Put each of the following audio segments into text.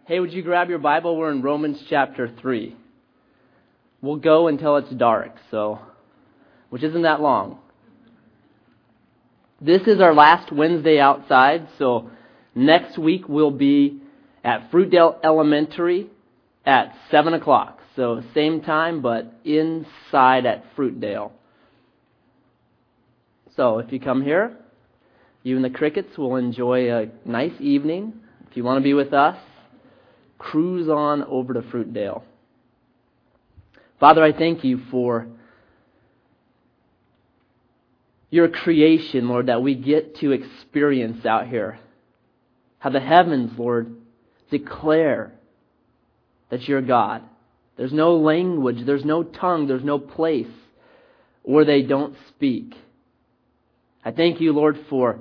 Hey, would you grab your Bible? We're in Romans chapter 3. We'll go until it's dark, which isn't that long. This is our last Wednesday outside, so next week we'll be at Fruitdale Elementary at 7 o'clock. So same time, but inside at Fruitdale. So if you come here, you and the Crickets will enjoy a nice evening. If you want to be with us, cruise on over to Fruitdale. Father, I thank you for your creation, Lord, that we get to experience out here. How the heavens, Lord, declare that you're God. There's no language, there's no tongue, there's no place where they don't speak. I thank you, Lord, for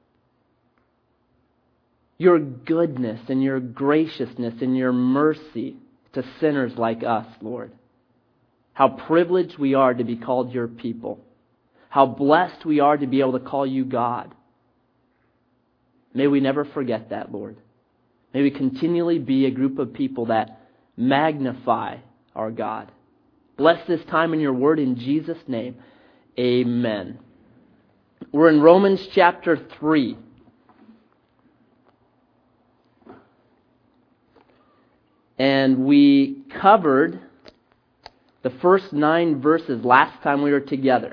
your goodness and your graciousness and your mercy to sinners like us, Lord. How privileged we are to be called your people. How blessed we are to be able to call you God. May we never forget that, Lord. May we continually be a group of people that magnify our God. Bless this time in your word in Jesus' name. Amen. We're in Romans chapter 3. And we covered the first 9 verses last time we were together.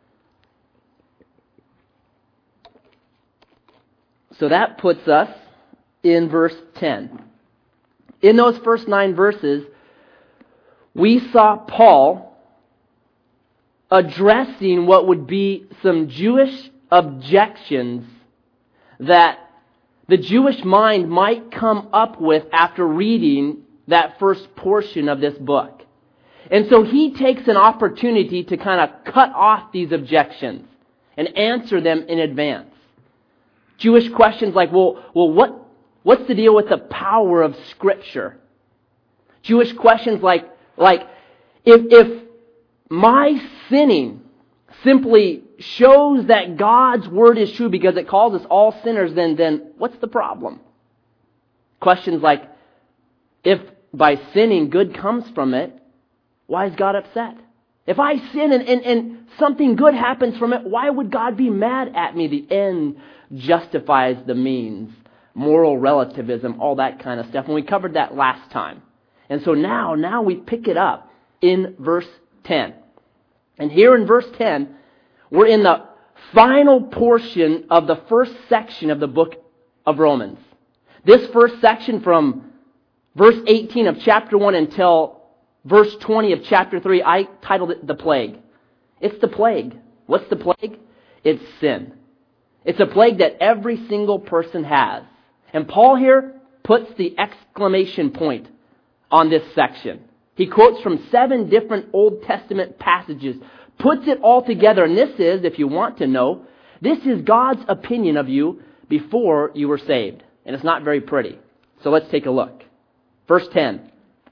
So that puts us in verse 10. In those first 9 verses, we saw Paul addressing what would be some Jewish objections that the Jewish mind might come up with after reading that first portion of this book. And so he takes an opportunity to kind of cut off these objections and answer them in advance. Jewish questions like, what's the deal with the power of Scripture? Jewish questions like if my sinning simply shows that God's word is true because it calls us all sinners, then what's the problem? Questions like, if by sinning good comes from it, why is God upset? If I sin and something good happens from it, why would God be mad at me? The end justifies the means. Moral relativism, all that kind of stuff. And we covered that last time. And so now we pick it up in verse 10. And here in verse 10, we're in the final portion of the first section of the book of Romans. This first section from verse 18 of chapter 1 until verse 20 of chapter 3, I titled it The Plague. It's the plague. What's the plague? It's sin. It's a plague that every single person has. And Paul here puts the exclamation point on this section. He quotes from 7 different Old Testament passages, puts it all together, and this is, if you want to know, this is God's opinion of you before you were saved. And it's not very pretty. So let's take a look. Verse 10.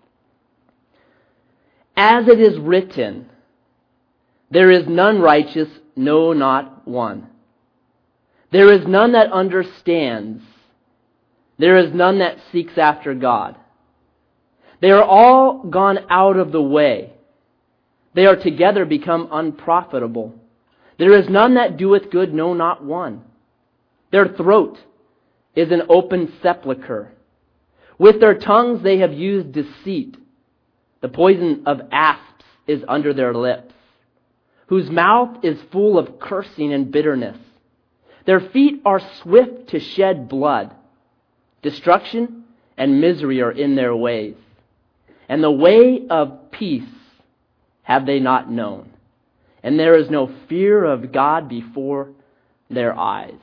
As it is written, there is none righteous, no, not one. There is none that understands. There is none that seeks after God. They are all gone out of the way. They are together become unprofitable. There is none that doeth good, no, not one. Their throat is an open sepulchre. With their tongues they have used deceit. The poison of asps is under their lips, whose mouth is full of cursing and bitterness. Their feet are swift to shed blood. Destruction and misery are in their ways. And the way of peace have they not known. And there is no fear of God before their eyes.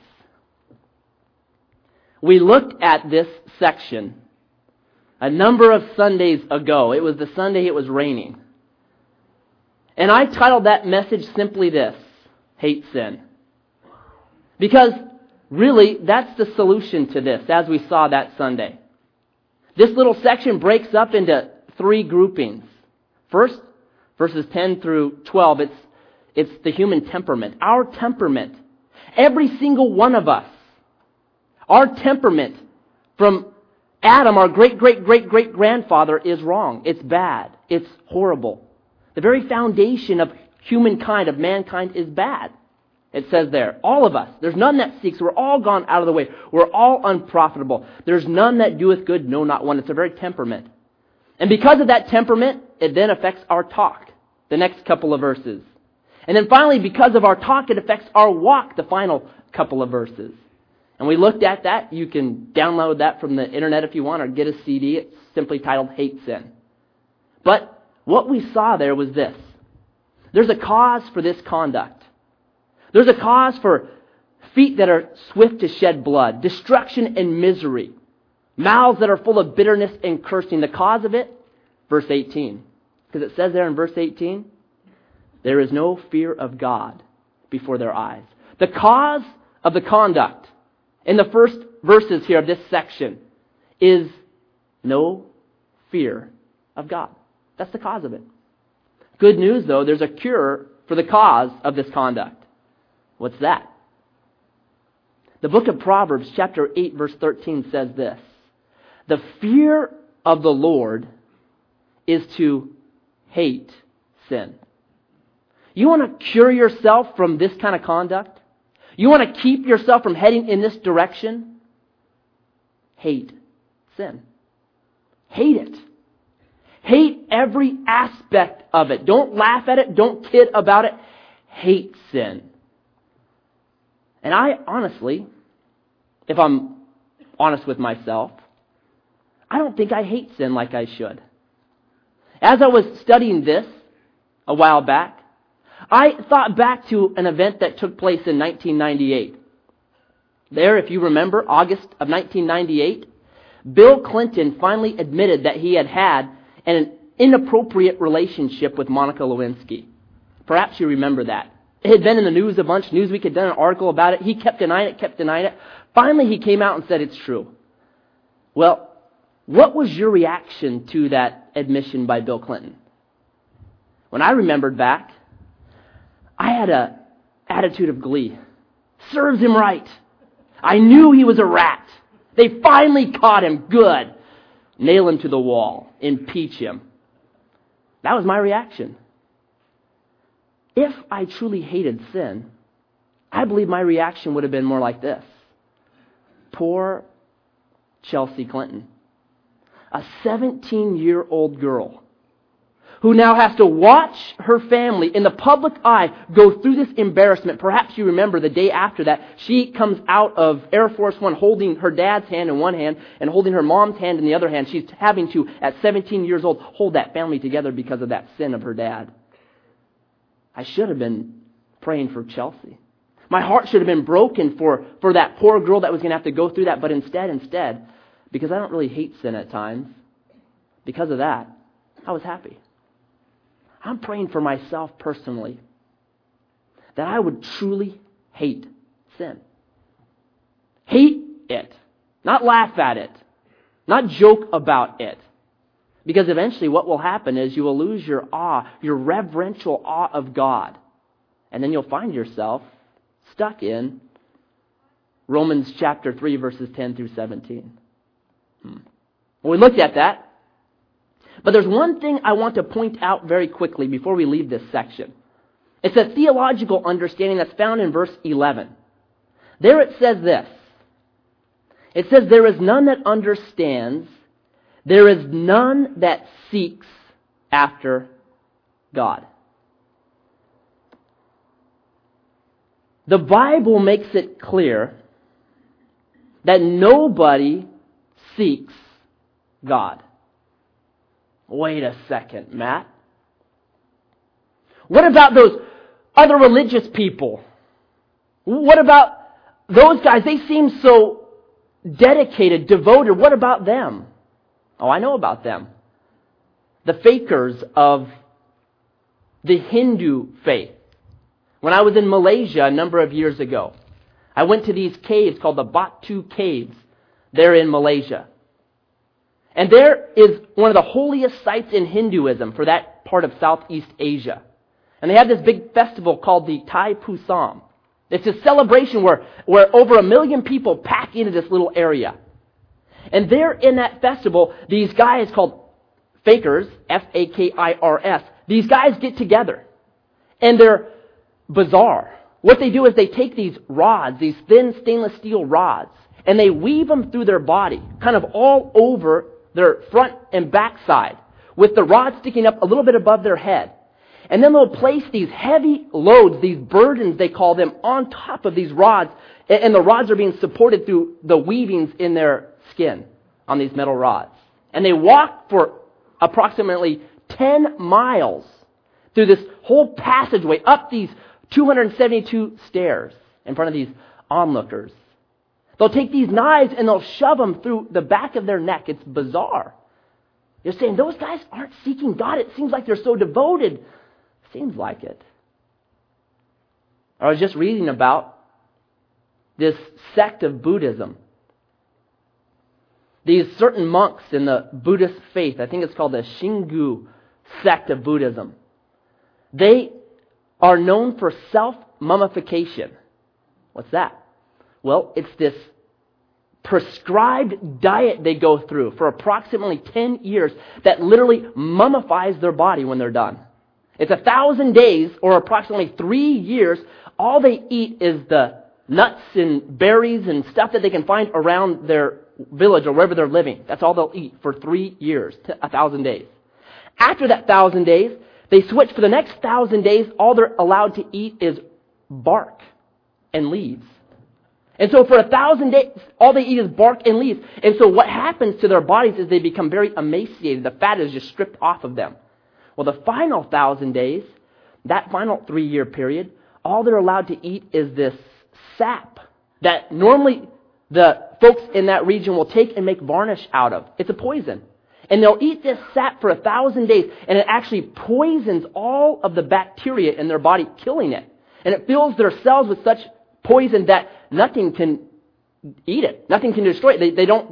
We looked at this section a number of Sundays ago. It was the Sunday it was raining. And I titled that message simply this: Hate Sin. Because really, that's the solution to this, as we saw that Sunday. This little section breaks up into 3 groupings. First, verses 10 through 12, it's the human temperament. Our temperament. Every single one of us. Our temperament from Adam, our great-great-great-great-grandfather, is wrong. It's bad. It's horrible. The very foundation of humankind, of mankind, is bad. It says there, all of us. There's none that seeks. We're all gone out of the way. We're all unprofitable. There's none that doeth good, no, not one. It's a very temperament. And because of that temperament, it then affects our talk, the next couple of verses. And then finally, because of our talk, it affects our walk, the final couple of verses. And we looked at that. You can download that from the internet if you want, or get a CD. It's simply titled Hate Sin. But what we saw there was this. There's a cause for this conduct. There's a cause for feet that are swift to shed blood, destruction and misery, mouths that are full of bitterness and cursing. The cause of it, verse 18. Because it says there in verse 18, there is no fear of God before their eyes. The cause of the conduct in the first verses here of this section is no fear of God. That's the cause of it. Good news, though, there's a cure for the cause of this conduct. What's that? The book of Proverbs, chapter 8, verse 13 says this. The fear of the Lord is to hate sin. You want to cure yourself from this kind of conduct? You want to keep yourself from heading in this direction? Hate sin. Hate it. Hate every aspect of it. Don't laugh at it. Don't kid about it. Hate sin. And I honestly, if I'm honest with myself, I don't think I hate sin like I should. As I was studying this a while back, I thought back to an event that took place in 1998. There, if you remember, August of 1998, Bill Clinton finally admitted that he had had an inappropriate relationship with Monica Lewinsky. Perhaps you remember that. It had been in the news a bunch. Newsweek had done an article about it. He kept denying it. Finally, he came out and said it's true. Well, what was your reaction to that admission by Bill Clinton? When I remembered back, I had an attitude of glee. Serves him right. I knew he was a rat. They finally caught him. Good. Nail him to the wall. Impeach him. That was my reaction. If I truly hated sin, I believe my reaction would have been more like this. Poor Chelsea Clinton. A 17-year-old girl who now has to watch her family in the public eye go through this embarrassment. Perhaps you remember the day after that, she comes out of Air Force One holding her dad's hand in one hand and holding her mom's hand in the other hand. She's having to, at 17 years old, hold that family together because of that sin of her dad. I should have been praying for Chelsea. My heart should have been broken for that poor girl that was going to have to go through that. But instead, because I don't really hate sin at times, because of that, I was happy. I'm praying for myself personally that I would truly hate sin. Hate it. Not laugh at it. Not joke about it. Because eventually what will happen is you will lose your awe, your reverential awe of God. And then you'll find yourself stuck in Romans chapter 3, verses 10 through 17. Well, we looked at that. But there's one thing I want to point out very quickly before we leave this section. It's a theological understanding that's found in verse 11. There it says this. It says, there is none that understands, there is none that seeks after God. The Bible makes it clear that nobody seeks God. Wait a second, Matt. What about those other religious people? What about those guys? They seem so dedicated, devoted. What about them? Oh, I know about them. The fakers of the Hindu faith. When I was in Malaysia a number of years ago, I went to these caves called the Batu Caves there in Malaysia. And there is one of the holiest sites in Hinduism for that part of Southeast Asia. And they have this big festival called the Thai Pusam. It's a celebration where over 1 million people pack into this little area. And there in that festival, these guys called fakers, F-A-K-I-R-S, these guys get together. And they're bizarre. What they do is they take these rods, these thin stainless steel rods, and they weave them through their body, kind of all over their front and back side, with the rod sticking up a little bit above their head. And then they'll place these heavy loads, these burdens, they call them, on top of these rods. And the rods are being supported through the weavings in their skin on these metal rods. And they walk for approximately 10 miles through this whole passageway, up these 272 stairs in front of these onlookers. They'll take these knives and they'll shove them through the back of their neck. It's bizarre. You're saying, those guys aren't seeking God. It seems like they're so devoted. Seems like it. I was just reading about this sect of Buddhism. These certain monks in the Buddhist faith, I think it's called the Shingu sect of Buddhism. They are known for self-mummification. What's that? Well, it's this prescribed diet they go through for approximately 10 years that literally mummifies their body when they're done. It's 1,000 days, or approximately 3 years. All they eat is the nuts and berries and stuff that they can find around their village or wherever they're living. That's all they'll eat for 3 years, 1,000 days. After that 1,000 days, they switch. For the next 1,000 days, all they're allowed to eat is bark and leaves. And so for 1,000 days, all they eat is bark and leaves. And so what happens to their bodies is they become very emaciated. The fat is just stripped off of them. Well, the final 1,000 days, that final 3-year period, all they're allowed to eat is this sap that normally the folks in that region will take and make varnish out of. It's a poison. And they'll eat this sap for 1,000 days, and it actually poisons all of the bacteria in their body, killing it. And it fills their cells with such poison that nothing can eat it. Nothing can destroy it. They don't,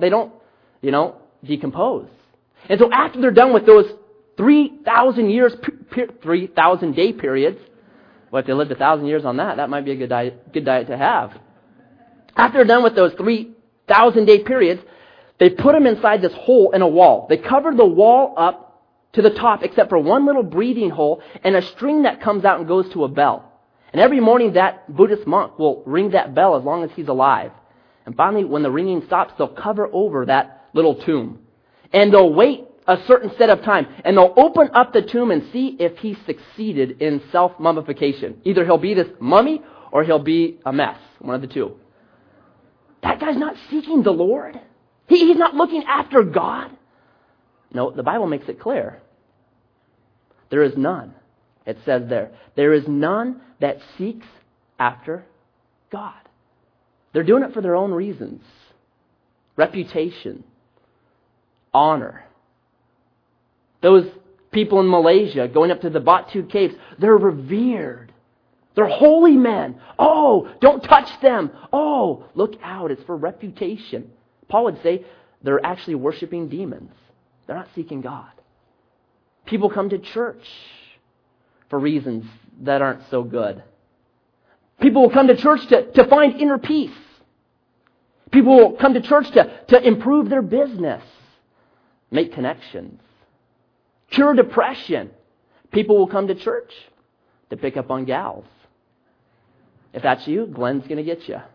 decompose. And so after they're done with those 3,000 years, 3,000 day periods, well, if they lived 1,000 years on that might be a good diet to have. After they're done with those 3,000 day periods, they put them inside this hole in a wall. They cover the wall up to the top except for one little breathing hole and a string that comes out and goes to a bell. And every morning that Buddhist monk will ring that bell as long as he's alive. And finally, when the ringing stops, they'll cover over that little tomb. And they'll wait a certain set of time. And they'll open up the tomb and see if he succeeded in self-mummification. Either he'll be this mummy or he'll be a mess. One of the two. That guy's not seeking the Lord. He's not looking after God. No, the Bible makes it clear. There is none. It says there is none that seeks after God. They're doing it for their own reasons. Reputation. Honor. Those people in Malaysia going up to the Batu Caves, they're revered. They're holy men. Oh, don't touch them. Oh, look out. It's for reputation. Paul would say they're actually worshiping demons. They're not seeking God. People come to church for reasons that aren't so good. People will come to church to find inner peace. People will come to church to improve their business, make connections, cure depression. People will come to church to pick up on gals. If that's you, Glenn's going to get you.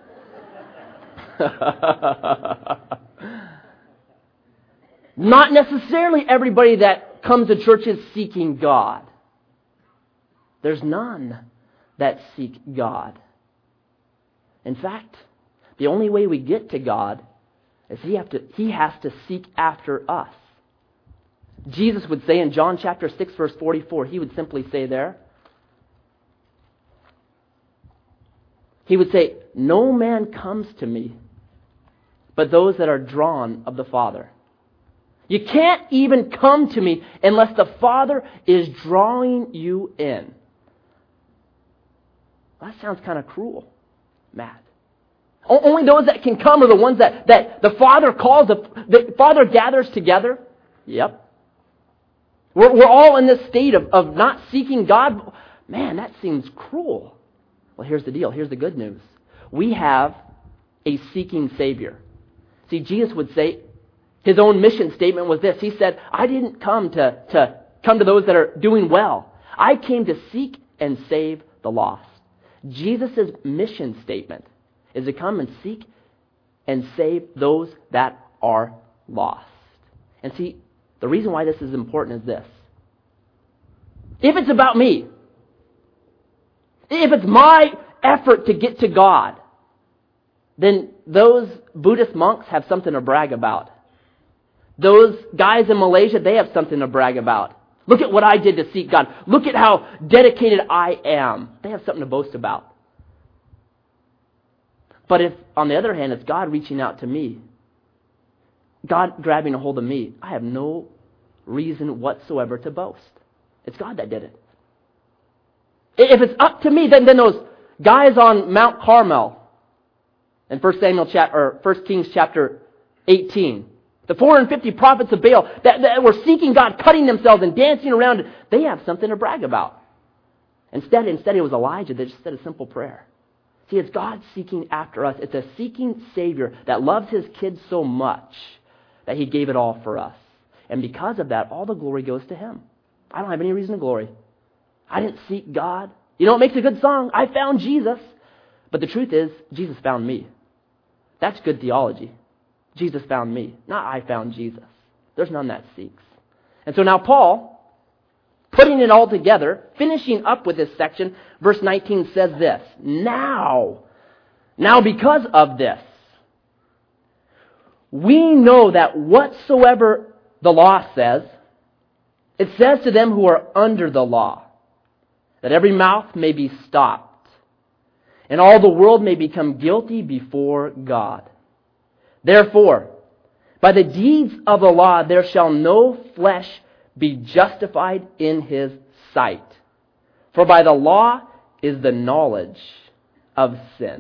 Not necessarily everybody that comes to church is seeking God. There's none that seek God. In fact, the only way we get to God is He has to seek after us. Jesus would say in John chapter 6, verse 44, He would simply say there, He would say, "No man comes to me, but those that are drawn of the Father." You can't even come to me unless the Father is drawing you in. That sounds kind of cruel, Matt. Only those that can come are the ones that the Father calls, the Father gathers together. Yep. We're all in this state of not seeking God. Man, that seems cruel. Well, here's the deal. Here's the good news. We have a seeking Savior. See, Jesus would say, his own mission statement was this. He said, I didn't come to come to those that are doing well. I came to seek and save the lost. Jesus' mission statement is to come and seek and save those that are lost. And see, the reason why this is important is this. If it's about me, if it's my effort to get to God, then those Buddhist monks have something to brag about. Those guys in Malaysia, they have something to brag about. Look at what I did to seek God. Look at how dedicated I am. They have something to boast about. But if, on the other hand, it's God reaching out to me, God grabbing a hold of me, I have no reason whatsoever to boast. It's God that did it. If it's up to me, then those guys on Mount Carmel in 1 Kings chapter 18, the 450 prophets of Baal that were seeking God, cutting themselves and dancing around, they have something to brag about. Instead it was Elijah that just said a simple prayer. See, it's God seeking after us. It's a seeking Savior that loves His kids so much that He gave it all for us. And because of that, all the glory goes to Him. I don't have any reason to glory. I didn't seek God. You know, it makes a good song. I found Jesus. But the truth is, Jesus found me. That's good theology. Jesus found me, not I found Jesus. There's none that seeks. And so now Paul, putting it all together, finishing up with this section, verse 19 says this, Now because of this, we know that whatsoever the law says, it says to them who are under the law, that every mouth may be stopped, and all the world may become guilty before God. Therefore, by the deeds of the law there shall no flesh be justified in His sight. For by the law is the knowledge of sin.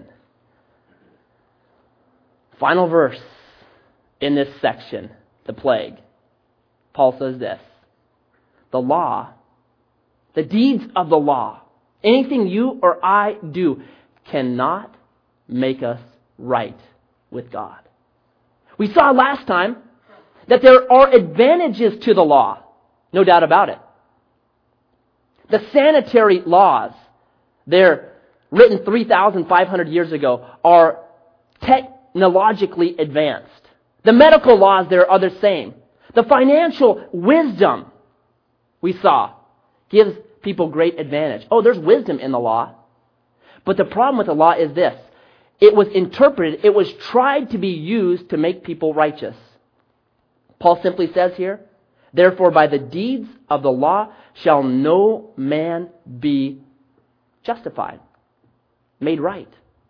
Final verse in this section, the plague. Paul says this, the law, the deeds of the law, anything you or I do cannot make us right with God. We saw last time that there are advantages to the law, no doubt about it. The sanitary laws, they're written 3,500 years ago, are technologically advanced. The medical laws there are the same. The financial wisdom we saw gives people great advantage. Oh, there's wisdom in the law. But the problem with the law is this. It was interpreted, it was tried to be used to make people righteous. Paul simply says here, therefore by the deeds of the law shall no man be justified, made right.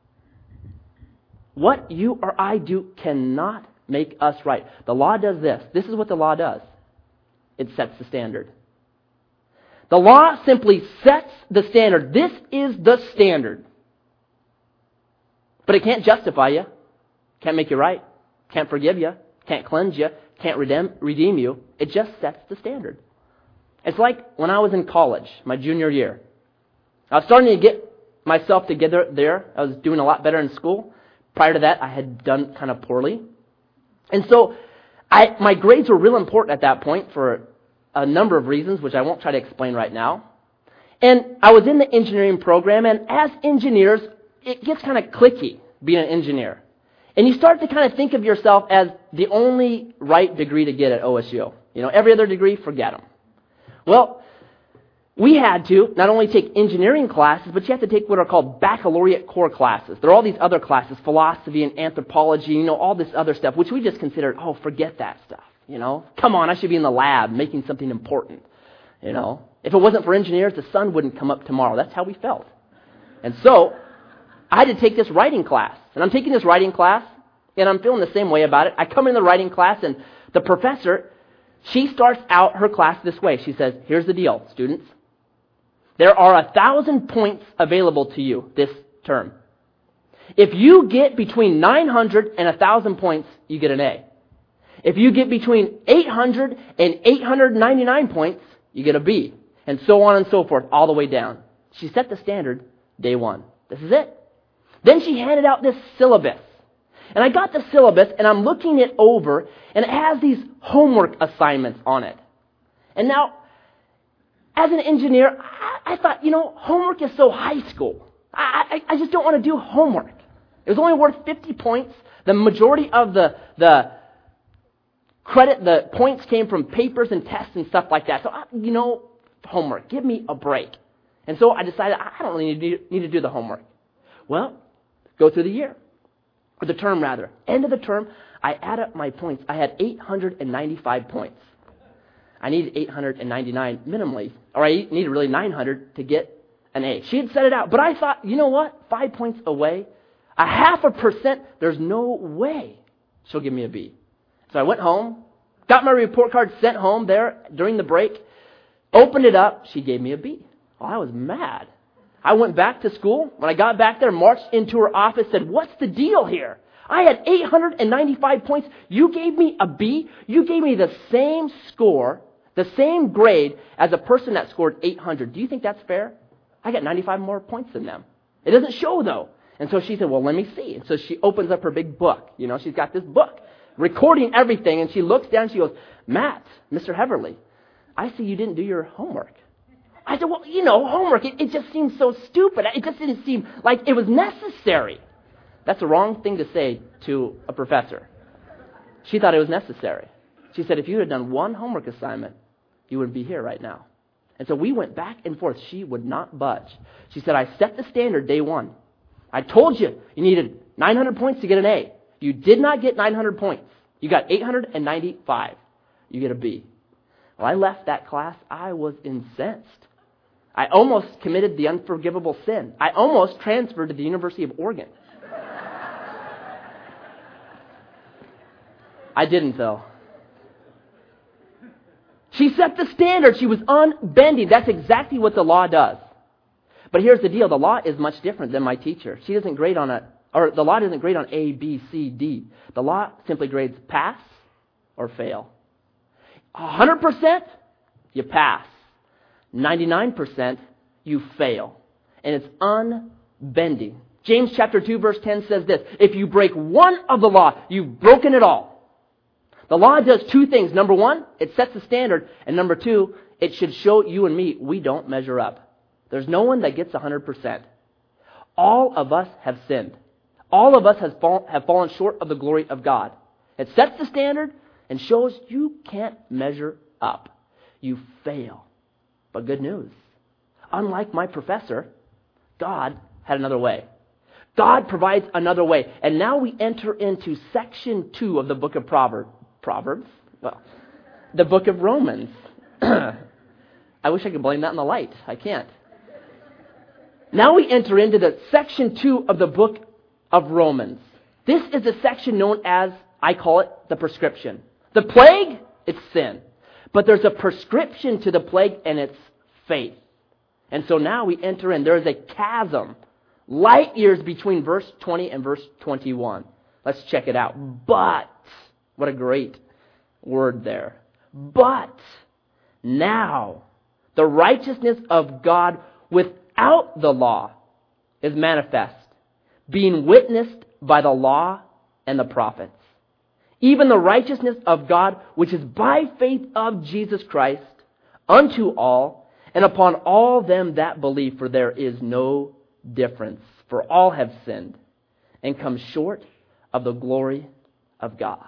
What you or I do cannot make us right. The law does this. This is what the law does. It sets the standard. The law simply sets the standard. This is the standard. But it can't justify you, can't make you right, can't forgive you, can't cleanse you, can't redeem you. It just sets the standard. It's like when I was in college, my junior year. I was starting to get myself together there. I was doing a lot better in school. Prior to that, I had done kind of poorly. And so my grades were real important at that point for a number of reasons, which I won't try to explain right now. And I was in the engineering program, and as engineers, it gets kind of cliquey being an engineer. And you start to kind of think of yourself as the only right degree to get at OSU. You know, every other degree, forget them. Well, we had to not only take engineering classes, but you have to take what are called baccalaureate core classes. There are all these other classes, philosophy and anthropology, you know, all this other stuff, which we just considered, oh, forget that stuff. You know, come on, I should be in the lab making something important. You know, if it wasn't for engineers, the sun wouldn't come up tomorrow. That's how we felt. And so I had to take this writing class. And I'm taking this writing class, and I'm feeling the same way about it. I come in the writing class, and the professor, she starts out her class this way. She says, here's the deal, students. There are 1,000 points available to you this term. If you get between 900 and 1,000 points, you get an A. If you get between 800 and 899 points, you get a B. And so on and so forth, all the way down. She set the standard day one. This is it. Then she handed out this syllabus. And I got the syllabus, and I'm looking it over, and it has these homework assignments on it. And now, as an engineer, I thought, homework is so high school. I just don't want to do homework. It was only worth 50 points. The majority of the credit, the points came from papers and tests and stuff like that. So, homework, give me a break. And so I decided I don't really need to do the homework. Well, go through the year, or the term rather. End of the term, I add up my points. I had 895 points. I needed 899 minimally, or I needed really 900 to get an A. She had set it out, but I thought, you know what? 5 points away, 0.5%, there's no way she'll give me a B. So I went home, got my report card sent home there during the break, opened it up, she gave me a B. Well, I was mad. I went back to school. When I got back there, marched into her office, said, what's the deal here? I had 895 points. You gave me a B. You gave me the same score, the same grade as a person that scored 800. Do you think that's fair? I got 95 more points than them. It doesn't show, though. And so she said, well, let me see. And so she opens up her big book. She's got this book recording everything. And she looks down and she goes, Matt, Mr. Heverly, I see you didn't do your homework. I said, well, homework, it just seems so stupid. It just didn't seem like it was necessary. That's the wrong thing to say to a professor. She thought it was necessary. She said, if you had done one homework assignment, you wouldn't be here right now. And so we went back and forth. She would not budge. She said, I set the standard day one. I told you needed 900 points to get an A. You did not get 900 points. You got 895. You get a B. Well, I left that class. I was incensed. I almost committed the unforgivable sin. I almost transferred to the University of Oregon. I didn't, though. She set the standard. She was unbending. That's exactly what the law does. But here's the deal. The law is much different than my teacher. She doesn't grade on the law doesn't grade on A, B, C, D. The law simply grades pass or fail. 100%, you pass. 99%, you fail. And it's unbending. James chapter 2 verse 10 says this, if you break one of the law, you've broken it all. The law does two things. Number one, it sets the standard. And number two, it should show you and me we don't measure up. There's no one that gets 100%. All of us have sinned. All of us have fallen short of the glory of God. It sets the standard and shows you can't measure up. You fail. But good news. Unlike my professor, God had another way. God provides another way. And now we enter into section 2 of the book of Proverbs. Well, the book of Romans. I wish I could blame that on the light. I can't. Now we enter into the section 2 of the book of Romans. This is a section known as, I call it, the prescription. The plague, it's sin. But there's a prescription to the plague, and it's faith. And so now we enter in. There is a chasm, light years between verse 20 and verse 21. Let's check it out. But, what a great word there. But now the righteousness of God without the law is manifest, being witnessed by the law and the prophets. Even the righteousness of God, which is by faith of Jesus Christ, unto all, and upon all them that believe, for there is no difference. For all have sinned, and come short of the glory of God.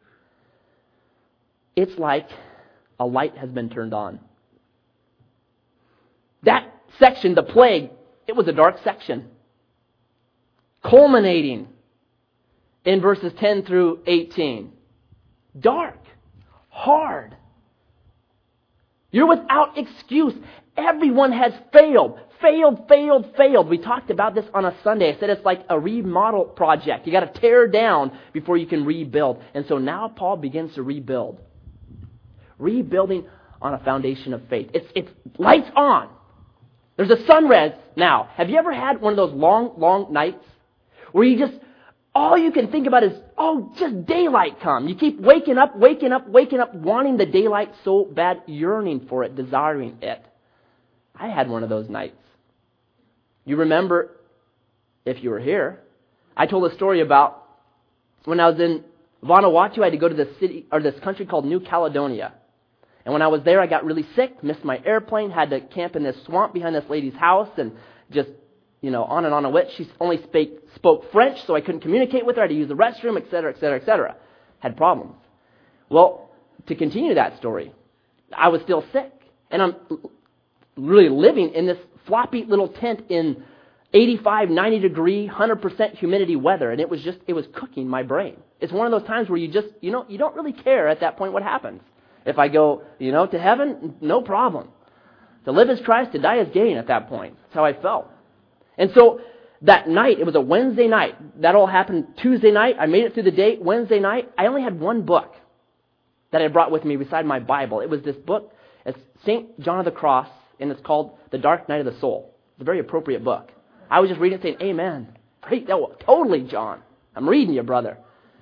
It's like a light has been turned on. That section, the plague, it was a dark section, culminating in verses 10 through 18. Dark, hard. You're without excuse. Everyone has failed. We talked about this on a Sunday. I said it's like a remodel project. You got to tear down before you can rebuild. And so now Paul begins to rebuild. Rebuilding on a foundation of faith. It's lights on. There's a sunrise now. Have you ever had one of those long nights where you just, all you can think about is, just daylight come. You keep waking up, wanting the daylight so bad, yearning for it, desiring it. I had one of those nights. You remember, if you were here, I told a story about when I was in Vanuatu, I had to go to this country called New Caledonia. And when I was there, I got really sick, missed my airplane, had to camp in this swamp behind this lady's house, and just, on and on and on. She only spoke French, so I couldn't communicate with her. I had to use the restroom, et cetera, et cetera, et cetera. Had problems. Well, to continue that story, I was still sick. And I'm really living in this floppy little tent in 85, 90 degree, 100% humidity weather. And it was cooking my brain. It's one of those times where you just, you don't really care at that point what happens. If I go, to heaven, no problem. To live as Christ, to die as gain at that point. That's how I felt. And so that night, it was a Wednesday night. That all happened Tuesday night. I made it through the day. Wednesday night, I only had one book that I brought with me beside my Bible. It was this book. It's St. John of the Cross, and it's called The Dark Night of the Soul. It's a very appropriate book. I was just reading it saying, amen. Totally, John. I'm reading you, brother.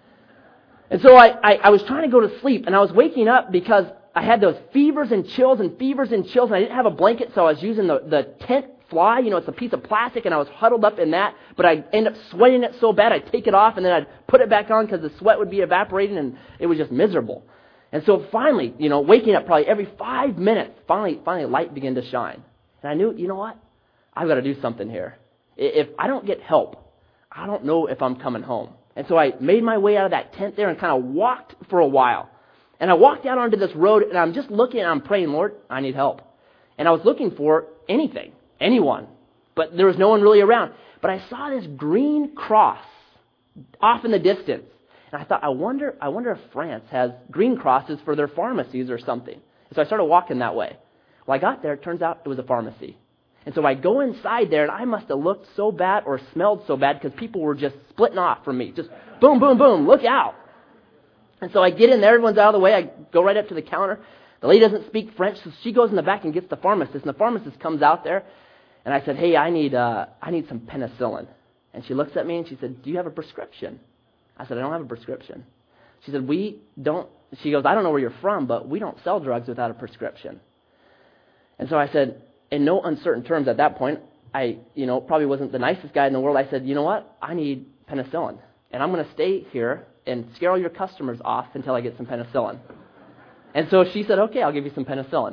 And so I was trying to go to sleep, and I was waking up because I had those fevers and chills, and I didn't have a blanket, so I was using the tent fly. It's a piece of plastic, and I was huddled up in that, but I'd end up sweating it so bad, I'd take it off, and then I'd put it back on because the sweat would be evaporating, and it was just miserable. And so finally, waking up probably every 5 minutes, finally light began to shine. And I knew, you know what? I've got to do something here. If I don't get help, I don't know if I'm coming home. And so I made my way out of that tent there and kind of walked for a while. And I walked out onto this road, and I'm just looking, and I'm praying, Lord, I need help. And I was looking for anything, anyone. But there was no one really around. But I saw this green cross off in the distance. And I thought, I wonder if France has green crosses for their pharmacies or something. So I started walking that way. Well, I got there. It turns out it was a pharmacy. And so I go inside there, and I must have looked so bad or smelled so bad because people were just splitting off from me. Just boom, boom, boom, look out. And so I get in there. Everyone's out of the way. I go right up to the counter. The lady doesn't speak French, so she goes in the back and gets the pharmacist. And the pharmacist comes out there. And I said, hey, I need some penicillin. And she looks at me, and she said, do you have a prescription? I said, I don't have a prescription. She said, she goes, I don't know where you're from, but we don't sell drugs without a prescription. And so I said, in no uncertain terms at that point, I probably wasn't the nicest guy in the world. I said, you know what? I need penicillin. And I'm going to stay here and scare all your customers off until I get some penicillin. And so she said, okay, I'll give you some penicillin.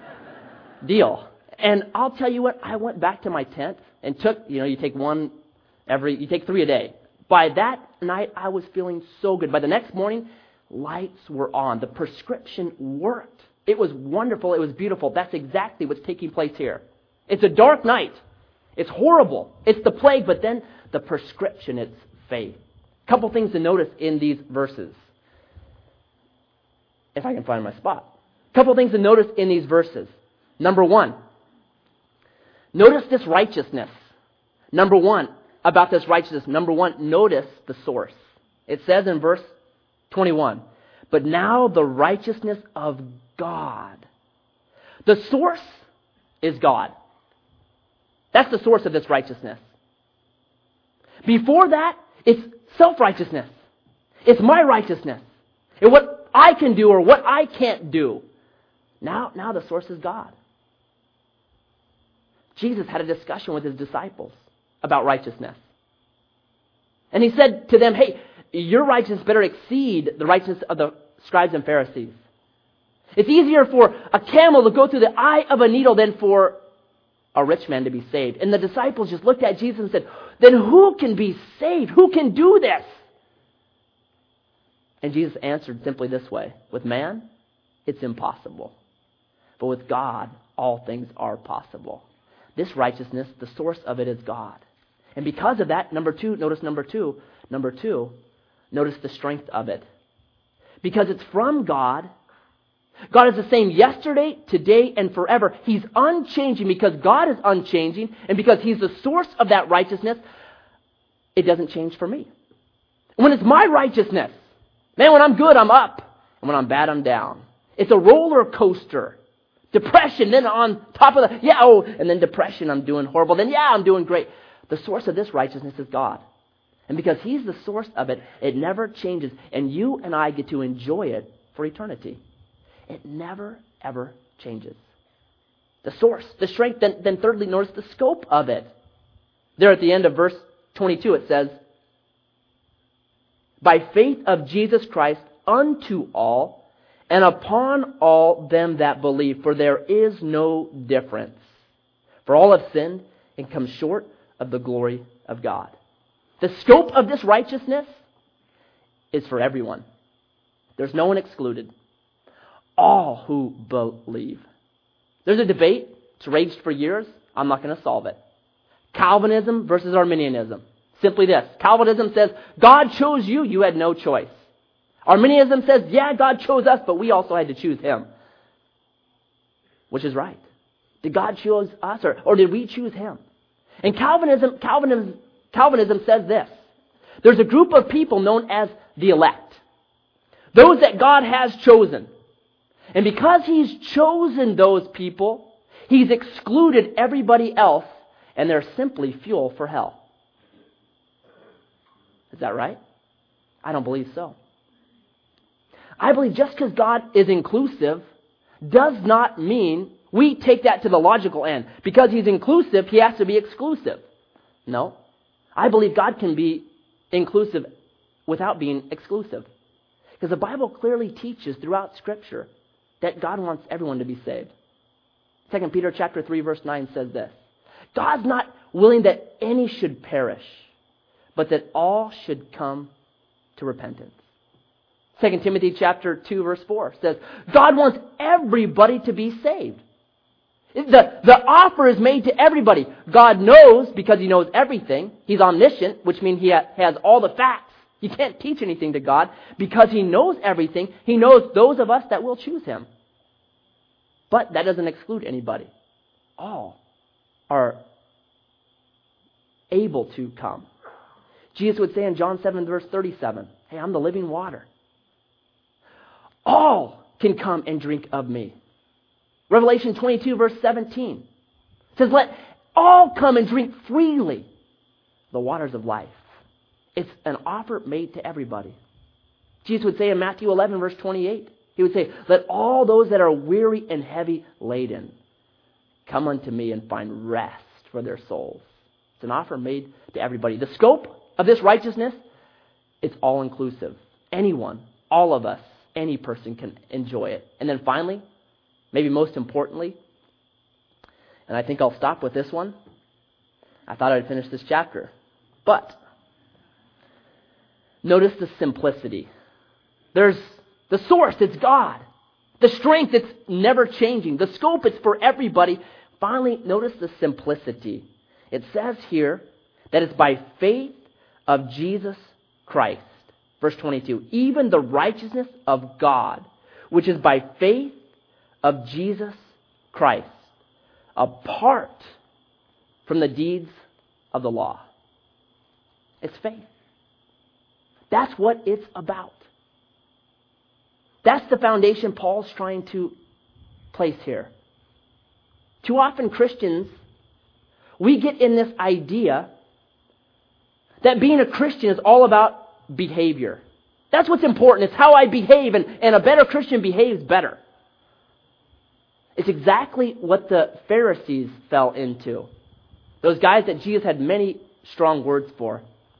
Deal. And I'll tell you what, I went back to my tent and took, you take 3 a day. By that night, I was feeling so good. By the next morning, lights were on. The prescription worked. It was wonderful. It was beautiful. That's exactly what's taking place here. It's a dark night. It's horrible. It's the plague, but then the prescription, it's faith. A couple things to notice in these verses. If I can find my spot. A couple things to notice in these verses. Number one, notice this righteousness. Number one, about this righteousness. Number one, notice the source. It says in verse 21, but now the righteousness of God. The source is God. That's the source of this righteousness. Before that, it's self-righteousness. It's my righteousness. It's what I can do or what I can't do. Now the source is God. Jesus had a discussion with his disciples about righteousness. And he said to them, hey, your righteousness better exceed the righteousness of the scribes and Pharisees. It's easier for a camel to go through the eye of a needle than for a rich man to be saved. And the disciples just looked at Jesus and said, then who can be saved? Who can do this? And Jesus answered simply this way, with man, it's impossible. But with God, all things are possible. This righteousness, the source of it is God. And because of that, notice the strength of it. Because it's from God. God is the same yesterday, today, and forever. He's unchanging because God is unchanging. And because He's the source of that righteousness, it doesn't change for me. When it's my righteousness, man, when I'm good, I'm up. And when I'm bad, I'm down. It's a roller coaster. Depression, then on top of that, and then depression, I'm doing horrible. Then, I'm doing great. The source of this righteousness is God. And because He's the source of it, it never changes. And you and I get to enjoy it for eternity. It never, ever changes. The source, the strength, then thirdly, notice the scope of it. There at the end of verse 22, it says, by faith of Jesus Christ unto all, and upon all them that believe. For there is no difference. For all have sinned and come short of the glory of God. The scope of this righteousness is for everyone. There's no one excluded. All who believe. There's a debate. It's raged for years. I'm not going to solve it. Calvinism versus Arminianism. Simply this. Calvinism says, God chose you, you had no choice. Arminianism says, yeah, God chose us, but we also had to choose Him. Which is right? Did God choose us, or did we choose Him? And Calvinism says this. There's a group of people known as the elect. Those that God has chosen. And because He's chosen those people, He's excluded everybody else, and they're simply fuel for hell. Is that right? I don't believe so. I believe just because God is inclusive does not mean we take that to the logical end. Because He's inclusive, He has to be exclusive. No. I believe God can be inclusive without being exclusive. Because the Bible clearly teaches throughout Scripture that God wants everyone to be saved. 2 Peter chapter 3 verse 9 says this. God's not willing that any should perish, but that all should come to repentance. 2 Timothy chapter 2 verse 4 says, God wants everybody to be saved. The offer is made to everybody. God knows because He knows everything. He's omniscient, which means He has all the facts. You can't teach anything to God. Because He knows everything, He knows those of us that will choose Him. But that doesn't exclude anybody. All are able to come. Jesus would say in John 7 verse 37, hey, I'm the living water. All can come and drink of me. Revelation 22 verse 17 says, let all come and drink freely the waters of life. It's an offer made to everybody. Jesus would say in Matthew 11 verse 28, He would say, let all those that are weary and heavy laden come unto me and find rest for their souls. It's an offer made to everybody. The scope of this righteousness, it's all-inclusive. Anyone, all of us, any person can enjoy it. And then finally, maybe most importantly, and I think I'll stop with this one. I thought I'd finish this chapter. But notice the simplicity. There's the source, it's God. The strength, it's never changing. The scope, it's for everybody. Finally, notice the simplicity. It says here that it's by faith of Jesus Christ. Verse 22, even the righteousness of God, which is by faith of Jesus Christ, apart from the deeds of the law. It's faith. That's what it's about. That's the foundation Paul's trying to place here. Too often Christians, we get in this idea that being a Christian is all about behavior. That's what's important. It's how I behave, and a better Christian behaves better. It's exactly what the Pharisees fell into. Those guys that Jesus had many strong words for.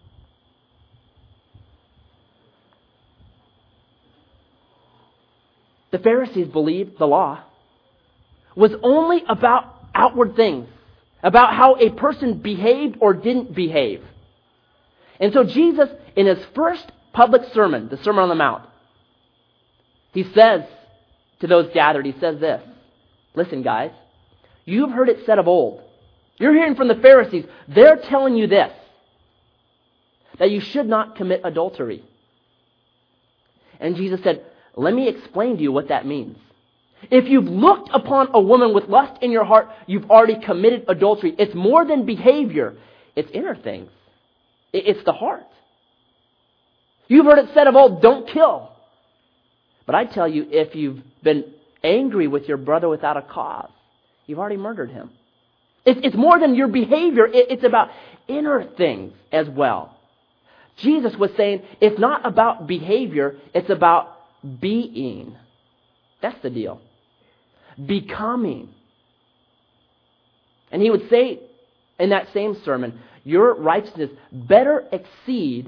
The Pharisees believed the law was only about outward things, about how a person behaved or didn't behave. And so Jesus, in His first public sermon, the Sermon on the Mount, He says to those gathered, He says this, listen guys, you've heard it said of old. You're hearing from the Pharisees. They're telling you this, that you should not commit adultery. And Jesus said, let me explain to you what that means. If you've looked upon a woman with lust in your heart, you've already committed adultery. It's more than behavior. It's inner things. It's the heart. You've heard it said of old, don't kill. But I tell you, if you've been angry with your brother without a cause, you've already murdered him. It's more than your behavior. It's about inner things as well. Jesus was saying it's not about behavior, it's about being. That's the deal. Becoming. And He would say in that same sermon, your righteousness better exceed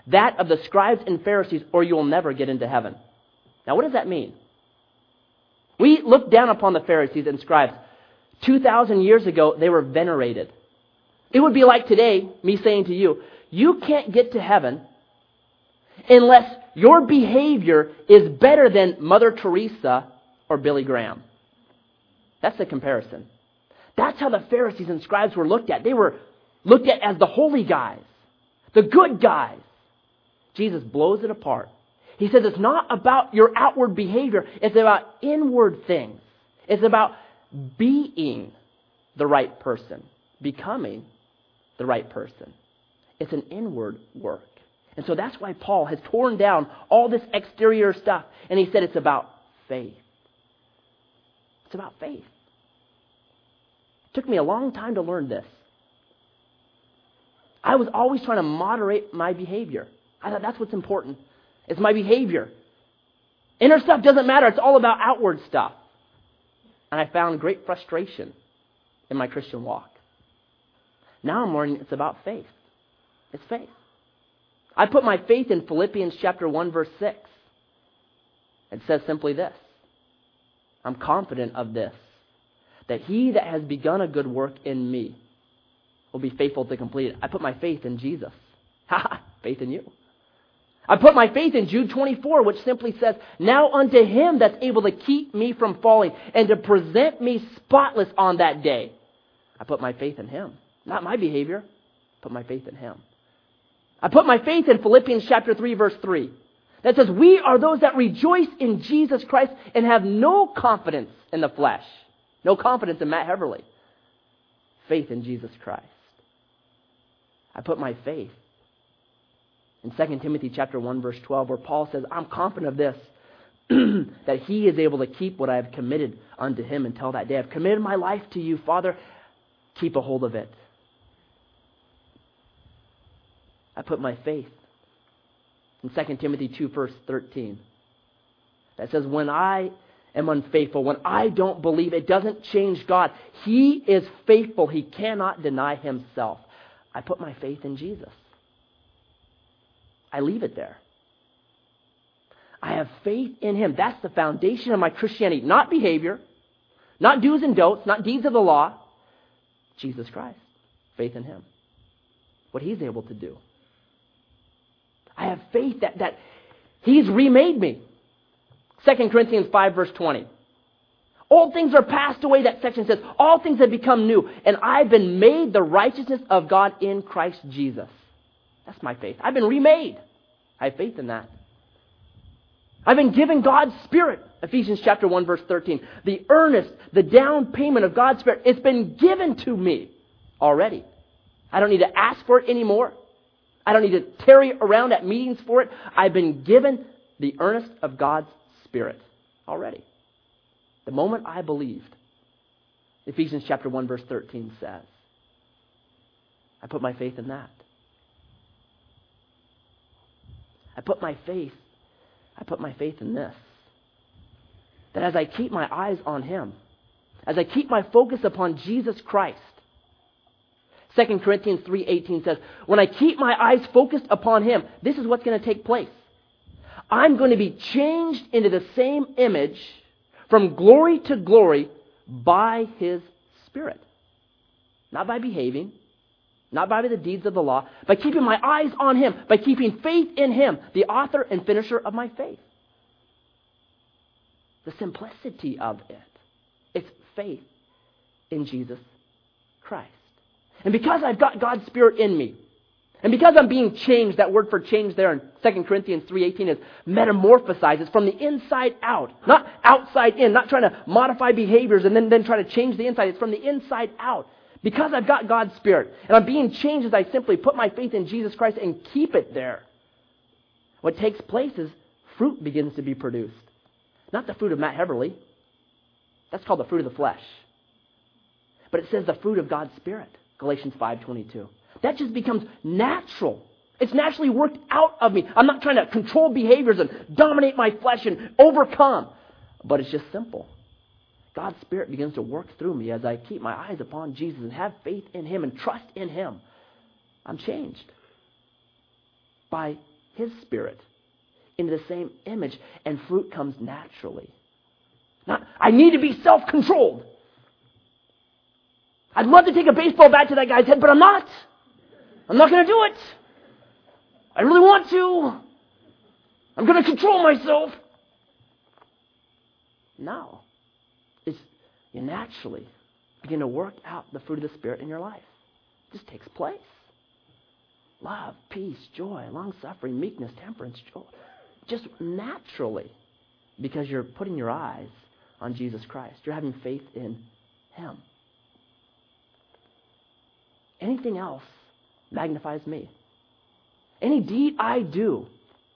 that of the scribes and Pharisees, or you will never get into heaven. Now, what does that mean? We look down upon the Pharisees and scribes. 2,000 years ago, they were venerated. It would be like today, me saying to you, you can't get to heaven unless your behavior is better than Mother Teresa or Billy Graham. That's the comparison. That's how the Pharisees and scribes were looked at. They were looked at as the holy guys, the good guys. Jesus blows it apart. He says it's not about your outward behavior. It's about inward things. It's about being the right person, becoming the right person. It's an inward work. And so that's why Paul has torn down all this exterior stuff. And he said it's about faith. It's about faith. It took me a long time to learn this. I was always trying to moderate my behavior. I thought that's what's important. It's my behavior. Inner stuff doesn't matter. It's all about outward stuff. And I found great frustration in my Christian walk. Now I'm learning it's about faith. It's faith. I put my faith in Philippians chapter 1, verse 6. It says simply this. I'm confident of this, that he that has begun a good work in me will be faithful to complete it. I put my faith in Jesus. Faith in you. I put my faith in Jude 24, which simply says, now unto him that's able to keep me from falling and to present me spotless on that day. I put my faith in him. Not my behavior. Put my faith in him. I put my faith in Philippians chapter 3, verse 3. That says, we are those that rejoice in Jesus Christ and have no confidence in the flesh. No confidence in Matt Heverly. Faith in Jesus Christ. I put my faith in 2 Timothy chapter 1, verse 12, where Paul says, I'm confident of this, that he is able to keep what I have committed unto him until that day. I've committed my life to you, Father. Keep a hold of it. I put my faith in 2 Timothy 2, verse 13. That says, when I am unfaithful, when I don't believe, it doesn't change God. He is faithful. He cannot deny himself. I put my faith in Jesus. I leave it there. I have faith in him. That's the foundation of my Christianity. Not behavior, not do's and don'ts, not deeds of the law. Jesus Christ. Faith in him. What he's able to do. I have faith that he's remade me. 2 Corinthians 5, verse 20. All things are passed away, that section says. All things have become new. And I've been made the righteousness of God in Christ Jesus. That's my faith. I've been remade. I have faith in that. I've been given God's Spirit. Ephesians chapter 1, verse 13. The earnest, the down payment of God's Spirit. It's been given to me already. I don't need to ask for it anymore. I don't need to tarry around at meetings for it. I've been given the earnest of God's Spirit already. The moment I believed, Ephesians chapter 1, verse 13 says, I put my faith in that. I put my faith in this. That as I keep my eyes on him, as I keep my focus upon Jesus Christ, 2 Corinthians 3:18 says, when I keep my eyes focused upon him, this is what's going to take place. I'm going to be changed into the same image from glory to glory by his Spirit. Not by behaving, not by the deeds of the law, by keeping my eyes on him, by keeping faith in him, the author and finisher of my faith. The simplicity of it. It's faith in Jesus Christ. And because I've got God's Spirit in me, and because I'm being changed, that word for change there in 2 Corinthians 3:18 is metamorphosized. It's from the inside out, not outside in, not trying to modify behaviors and then try to change the inside. It's from the inside out. Because I've got God's Spirit, and I'm being changed as I simply put my faith in Jesus Christ and keep it there. What takes place is fruit begins to be produced. Not the fruit of Matt Heverly. That's called the fruit of the flesh. But it says the fruit of God's Spirit. Galatians 5:22. That just becomes natural. It's naturally worked out of me. I'm not trying to control behaviors and dominate my flesh and overcome. But it's just simple. God's Spirit begins to work through me as I keep my eyes upon Jesus and have faith in him and trust in him. I'm changed by His Spirit into the same image, and fruit comes naturally. Not, I need to be self-controlled. I'd love to take a baseball bat to that guy's head, but I'm not. I'm not going to do it. I really want to. I'm going to control myself. No. You naturally begin to work out the fruit of the Spirit in your life. It just takes place. Love, peace, joy, long-suffering, meekness, temperance, joy. Just naturally. Because you're putting your eyes on Jesus Christ. You're having faith in Him. Anything else magnifies me. Any deed I do,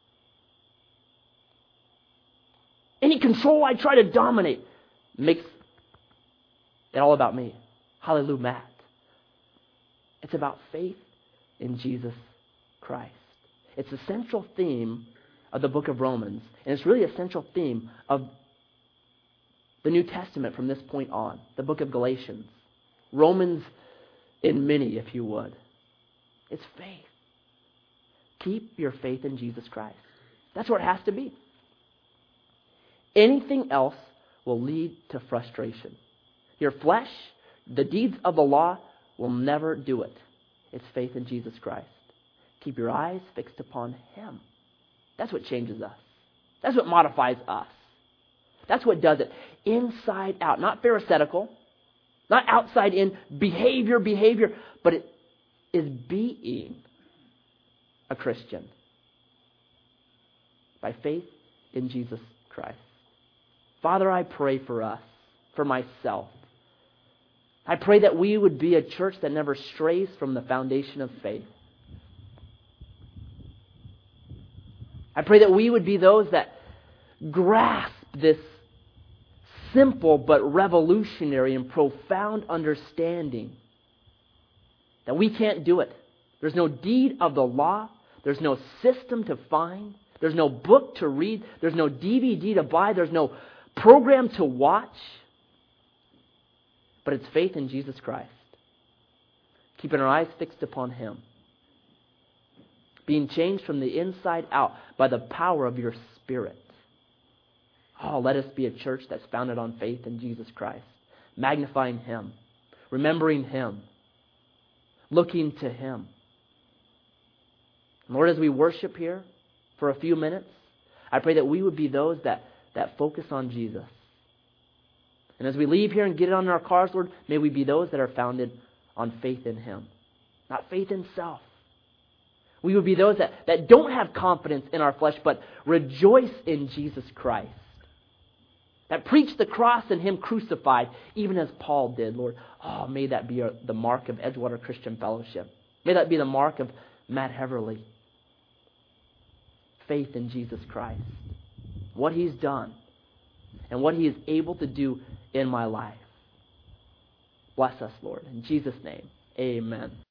any control I try to dominate, makes it all about me. Hallelujah, Matt. It's about faith in Jesus Christ. It's the central theme of the book of Romans, and it's really a central theme of the New Testament from this point on, the book of Galatians. Romans in many, if you would. It's faith. Keep your faith in Jesus Christ. That's what it has to be. Anything else will lead to frustration. Your flesh, the deeds of the law, will never do it. It's faith in Jesus Christ. Keep your eyes fixed upon Him. That's what changes us. That's what modifies us. That's what does it. Inside out. Not pharisaical. Not outside in. Behavior, but it is being a Christian by faith in Jesus Christ. Father, I pray for us, for myself. I pray that we would be a church that never strays from the foundation of faith. I pray that we would be those that grasp this simple but revolutionary and profound understanding that we can't do it. There's no deed of the law. There's no system to find. There's no book to read. There's no DVD to buy. There's no program to watch. But it's faith in Jesus Christ. Keeping our eyes fixed upon Him. Being changed from the inside out by the power of your Spirit. Oh, let us be a church that's founded on faith in Jesus Christ. Magnifying Him. Remembering Him. Looking to Him. Lord, as we worship here for a few minutes, I pray that we would be those that focus on Jesus. And as we leave here and get it on our cars, Lord, may we be those that are founded on faith in Him. Not faith in self. We would be those that don't have confidence in our flesh, but rejoice in Jesus Christ. That preach the cross and Him crucified, even as Paul did, Lord. Oh, may that be the mark of Edgewater Christian Fellowship. May that be the mark of Matt Heverly. Faith in Jesus Christ. What He's done. And what He is able to do in my life. Bless us, Lord. In Jesus' name, amen.